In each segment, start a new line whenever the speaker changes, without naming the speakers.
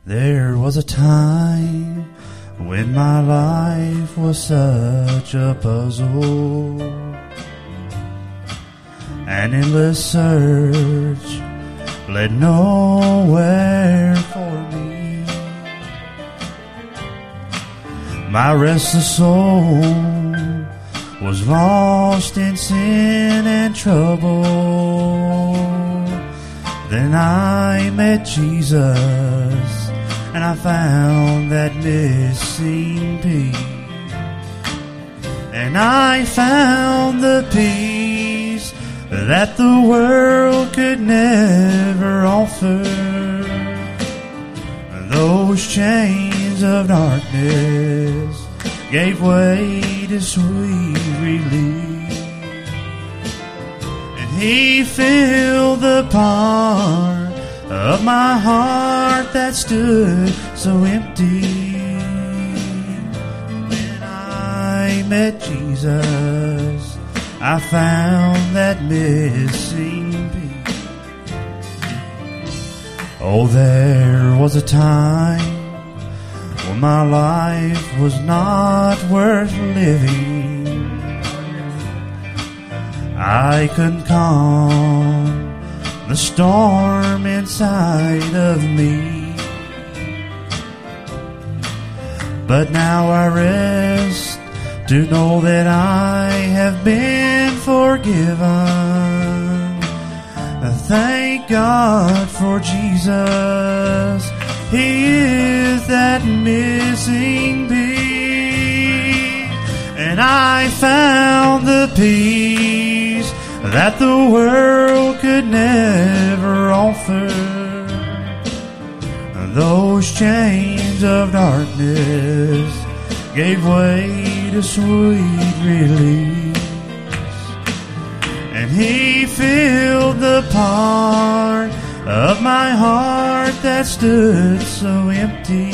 There was a time when my life was such a puzzle, an endless search led nowhere for me. My restless soul was lost in sin and trouble. Then I met Jesus, and I found that missing piece. And I found the peace that the world could never offer. Those chains of darkness gave way to sweet relief. And He filled the part of my heart that stood so empty. When I met Jesus, I found that missing piece. Oh, there was a time when my life was not worth living. I couldn't calm the storm inside of me, but now I rest to know that I have been forgiven. Thank God for Jesus. He is that missing piece, and I found the peace that the world could never offer. Those chains of darkness gave way to sweet release, and He filled the part of my heart that stood so empty.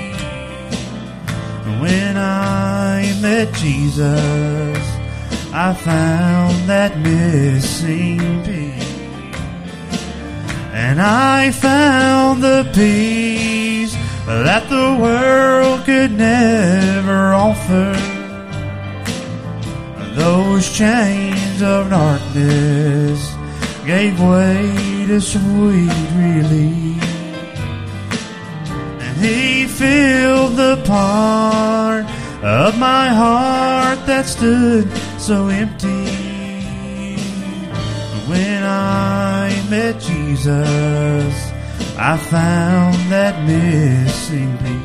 When I met Jesus, I found that missing piece, and I found the peace that the world could never offer. Those chains of darkness gave way to sweet relief, and He filled the part of my heart that stood so empty. When I met Jesus, I found that missing piece.